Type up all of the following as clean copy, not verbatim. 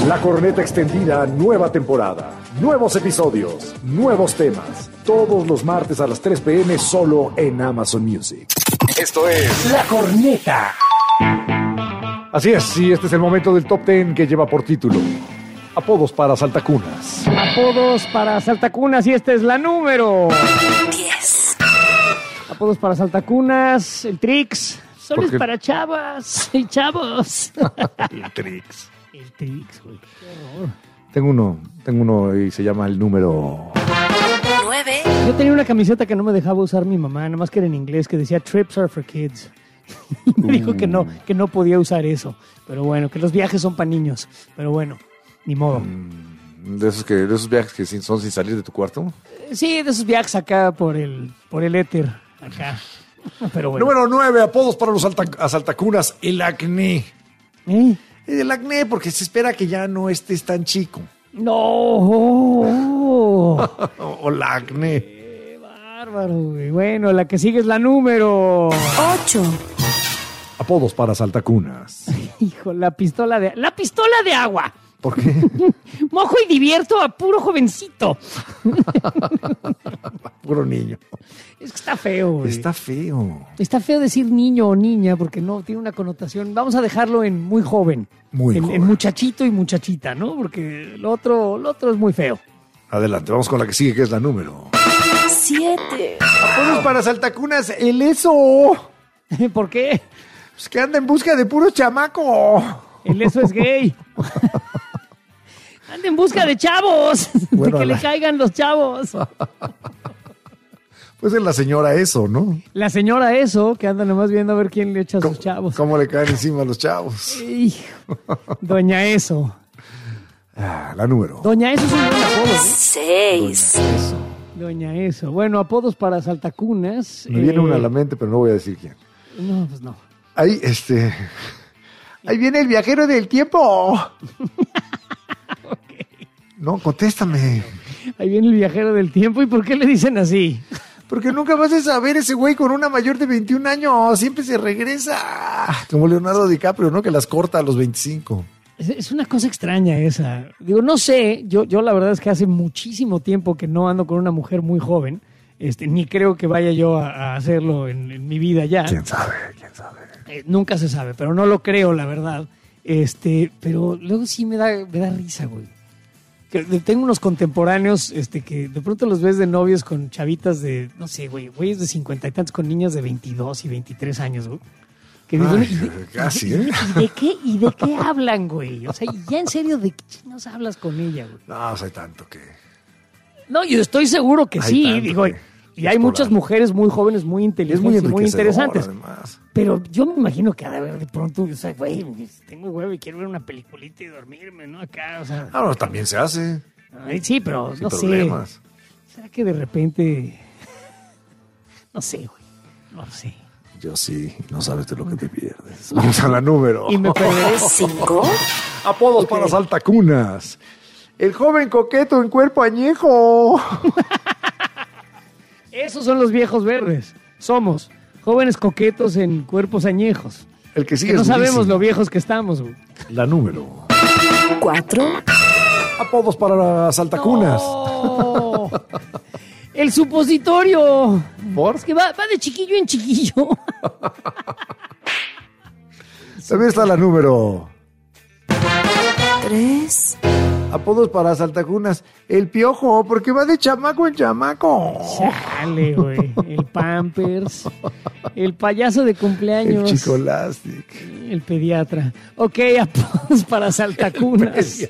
La Corneta Extendida, nueva temporada. Nuevos episodios, nuevos temas. Todos los martes a las 3 p.m. solo en Amazon Music. Esto es La Corneta. Así es, y este es el momento del Top 10 que lleva por título Apodos para Saltacunas. Apodos para Saltacunas, y esta es la número 10. Apodos para Saltacunas, el Trix. Solo es qué? para chavas y chavos. El Trix. El Trix, güey. Qué horror. Tengo uno y se llama el número... 9. Yo tenía una camiseta que no me dejaba usar mi mamá, nada más que era en inglés, que decía Trips are for kids. Y me dijo que no podía usar eso. Pero bueno, que los viajes son para niños. Pero bueno, ni modo. De esos viajes que son sin salir de tu cuarto. Sí, de esos viajes acá por el éter. Acá. Pero bueno. Número 9, apodos para los asaltacunas, el acné. ¿Eh? El acné porque se espera que ya no estés tan chico. ¡No! O la acné. ¡Qué bárbaro, güey! Bueno, la que sigue es la número... 8. Apodos para asaltacunas. Hijo, la pistola de agua. ¿Por qué? Mojo y divierto a puro jovencito. Puro niño. Es que está feo, güey. Está feo. Está feo decir niño o niña porque no tiene una connotación. Vamos a dejarlo en muy joven. Muy joven. En muchachito y muchachita, ¿no? Porque lo otro es muy feo. Adelante, vamos con la que sigue, que es la número 7. Apodos para asaltacunas, el eso. ¿Por qué? Pues que anda en busca de puro chamaco. El eso es gay. Anda en busca de chavos. Bueno, de que le caigan los chavos. Pues es la señora eso, ¿no? La señora eso, que anda nomás viendo a ver quién le echa a sus chavos. ¿Cómo le caen encima a los chavos? Hijo. Doña Eso. La número. Doña Eso es un buen apodo, ¿eh? 6. Doña Eso. Bueno, apodos para saltacunas. Me viene una a la mente, pero no voy a decir quién. No, pues no. Ahí, ahí viene el viajero del tiempo. No, contéstame. Ahí viene el viajero del tiempo. ¿Y por qué le dicen así? Porque nunca vas a saber ese güey con una mayor de 21 años. Siempre se regresa. Como Leonardo DiCaprio, ¿no? Que las corta a los 25. Es una cosa extraña esa. Digo, no sé. Yo la verdad es que hace muchísimo tiempo que no ando con una mujer muy joven. Ni creo que vaya yo a hacerlo en mi vida ya. ¿Quién sabe? ¿Quién sabe? Nunca se sabe, pero no lo creo, la verdad. Pero luego sí me da risa, güey. Que tengo unos contemporáneos que de pronto los ves de novios con chavitas de, no sé, güeyes de 50 y tantos con niñas de 22 y 23 años, güey. Que digo, Casi, ¿eh? ¿Y de qué hablan, güey? O sea, y ya en serio, ¿de qué chinos hablas con ella, güey? No, hay tanto que... No, yo estoy seguro que Hay sí, tanto digo, que y hay muchas explorar. mujeres muy jóvenes, muy inteligentes, Es muy y muy interesantes. además. Pero yo me imagino que ha de haber de pronto, o sea, güey, tengo huevo y quiero ver una peliculita y dormirme, ¿no? Acá, o sea... Ah, no, también se hace. Ay, sí, pero Sin no problemas. sé. ¿Será que de repente... No sé, güey, no sé. Yo sí, no sabes de lo que te pierdes. Vamos a la número. Y me perderé. 5. Apodos para saltacunas. El joven coqueto en cuerpo añejo. Esos son los viejos verdes. Somos jóvenes coquetos en cuerpos añejos. El que sigue Que no es sabemos durísimo. lo viejos que estamos, güey. La número. 4. Apodos para saltacunas. ¡No! El supositorio. ¿Por? Es que va de chiquillo en chiquillo. También está la número. 3. Apodos para saltacunas. El piojo, porque va de chamaco en chamaco. Chale, güey. El Pampers. El payaso de El cumpleaños. chicolastic. El pediatra. Ok, apodos para saltacunas.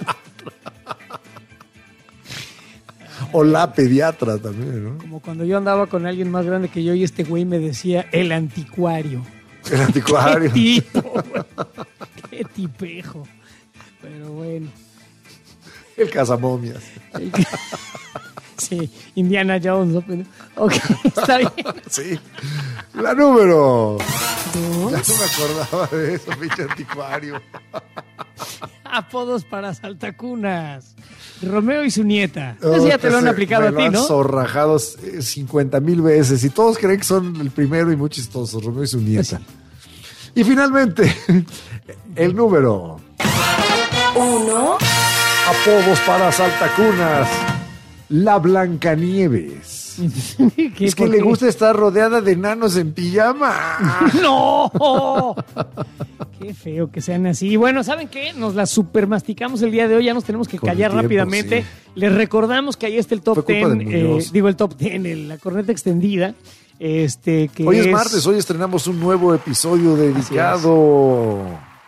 O la pediatra también, ¿no? Como cuando yo andaba con alguien más grande que yo y este güey me decía el anticuario. El anticuario. Qué tipo, güey. Qué tipejo. Pero bueno. El cazamomias. Sí, Indiana Jones. ¿No? Ok, está bien. Sí. La número. 2. Ya no me acordaba de eso, pinche anticuario. Apodos para saltacunas. Romeo y su nieta. Ese ya te lo han aplicado a ti, Me lo ¿no? han zorrajado 50,000 veces y todos creen que son el primero y muy chistosos, Romeo y su nieta. Y finalmente, el número 1. Apodos para saltacunas. La Blancanieves. Es que le gusta estar rodeada de enanos en pijama. ¡No! Qué feo que sean así. Bueno, ¿saben qué? Nos la supermasticamos el día de hoy. Ya nos tenemos que Con el callar tiempo, rápidamente. sí. Les recordamos que ahí está el top Fue culpa de 10. Muñoz. El top 10, la corneta extendida. Que Hoy es martes, hoy estrenamos un nuevo episodio dedicado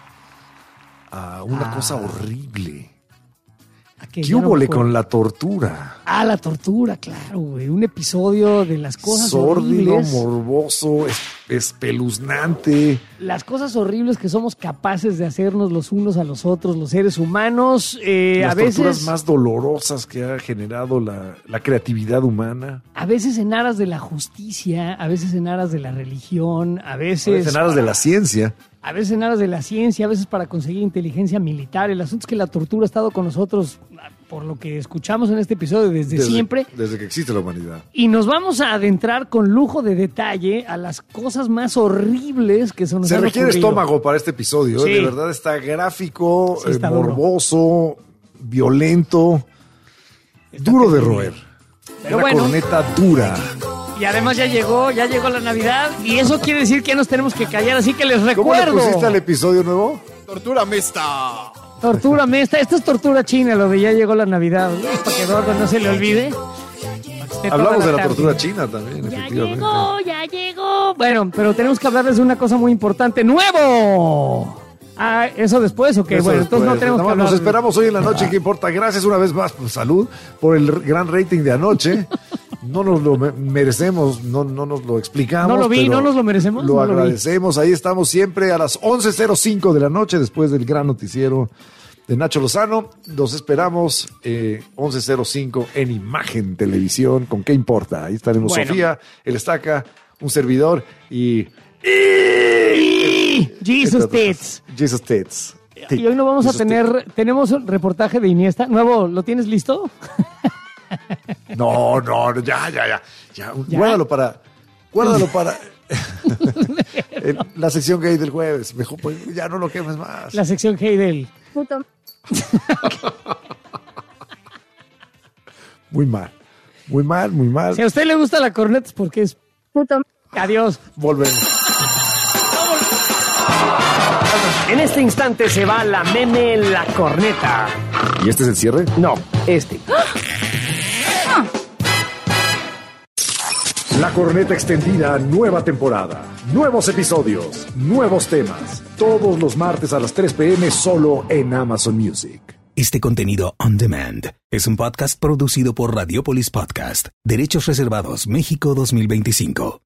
a una cosa horrible. ¿Qué ¿Qué húbole con la tortura? La tortura, claro, güey. Un episodio de las cosas Sórdido, horribles. morboso, espeluznante. Las cosas horribles que somos capaces de hacernos los unos a los otros, los seres humanos. Las A veces, torturas más dolorosas que ha generado la creatividad humana. a veces en aras de la justicia, a veces en aras de la religión, a veces En aras de la ciencia. a veces en aras de la ciencia, a veces para conseguir inteligencia militar. El asunto es que la tortura ha estado con nosotros, por lo que escuchamos en este episodio, desde siempre. Desde que existe la humanidad. Y nos vamos a adentrar con lujo de detalle a las cosas más horribles que son. Se requiere estómago para este episodio. Sí. De verdad está gráfico, Sí, está duro. morboso, violento, duro de roer. Pero Una bueno. corneta dura. Y además ya llegó la Navidad y eso quiere decir que ya nos tenemos que callar, así que les ¿Cómo le recuerdo. pusiste al episodio nuevo? Tortura mesta. Tortura mesta, esto es tortura china, lo de ya llegó la Navidad, para que Eduardo no se le olvide. Para que esté toda Hablamos de la tarde. tortura china también, Ya efectivamente. ya llegó. Bueno, pero tenemos que hablarles de una cosa muy importante. ¡Nuevo! ¿Eso después o qué? Eso Bueno, después. entonces no tenemos Nada que más hablar. Nos esperamos hoy en la noche, ¿qué importa? Gracias una vez más, por salud, por el gran rating de anoche. No nos lo merecemos, no nos lo explicamos. No lo vi, pero ¿no nos lo merecemos? Lo No lo vi. agradecemos, ahí estamos siempre a las 11:05 de la noche, después del gran noticiero de Nacho Lozano. Los esperamos 11:05 en Imagen Televisión, ¿con qué importa? Ahí estaremos Bueno. Sofía, el Estaca, un servidor y... Jesus Tits. Jesus Tits. Y hoy no vamos a Jesus tenemos un reportaje de Iniesta. Nuevo, ¿lo tienes listo? No, ya. Guárdalo para la sección gay del jueves. Mejor, pues, ya no lo quemes más. La sección Heidel. Muy mal. Si a usted le gusta la corneta es porque es puto. Adiós. Volvemos. En este instante se va la meme la corneta. ¿Y este es el cierre? No, este. La corneta extendida, nueva temporada. Nuevos episodios, nuevos temas. Todos los martes a las 3 p.m. solo en Amazon Music. Este contenido on demand es un podcast producido por Radiopolis Podcast. Derechos reservados México 2025.